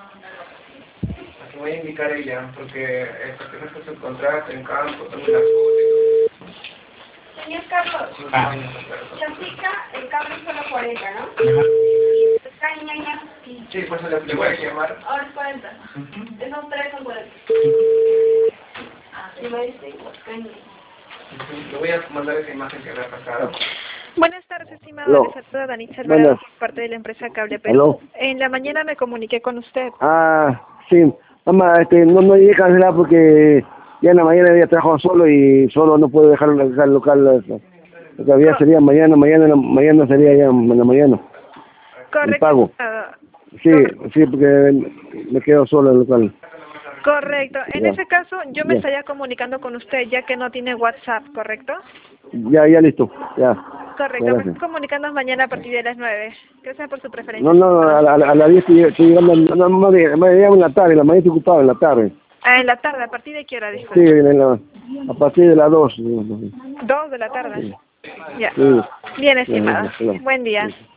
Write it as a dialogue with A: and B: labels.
A: Así voy a indicar ella, porque tienes que su contrato en campo, tengo la foto.
B: Señor Carlos,
A: Ah.
B: Chatica, el cable es solo 40, ¿no?
A: Ajá.
B: Y Cañaña,
A: Sí, pues le voy a llamar.
B: ahora es 40. Esos tres son 40. Y me dice, Cañaña.
A: Le voy a mandar esa imagen que le ha pasado.
C: Buenas tardes, estimado.
D: Aló.
C: Le saluda Danitza Alvarado
D: Buenas.
C: por parte de la empresa Cable
D: Aló.
C: Perú. En la mañana me comuniqué con usted.
D: Ah, sí. Mamá, no llegué a cancelar porque ya en la mañana había trabajado solo y solo no puedo dejar el local. Lo que había
C: Co-
D: sería mañana sería ya en la mañana. El
C: Correcto,
D: pago.
C: estimado.
D: Sí, sí, porque me quedo solo en el local.
C: Correcto. En
D: Ya,
C: ese caso, yo me
D: ya,
C: estaría comunicando con usted, ya que no tiene WhatsApp, ¿correcto?
D: ya listo, ya.
C: Correcto. Me
D: Gracias.
C: estoy comunicando mañana a partir de las 9. Gracias por su preferencia,
D: No,
C: estimado.
D: a la 10 estoy llegando, no, más llamo en la tarde, la mañana estoy ocupado en la tarde.
C: Ah, en la tarde, ¿a partir de qué hora?
D: Sí,
C: Disculpe.
D: a partir de las 2.
C: 2 de la tarde.
D: Sí,
C: Ya.
D: sí,
C: Bien,
D: ya,
C: estimado.
D: claro.
C: Buen día.
D: Sí.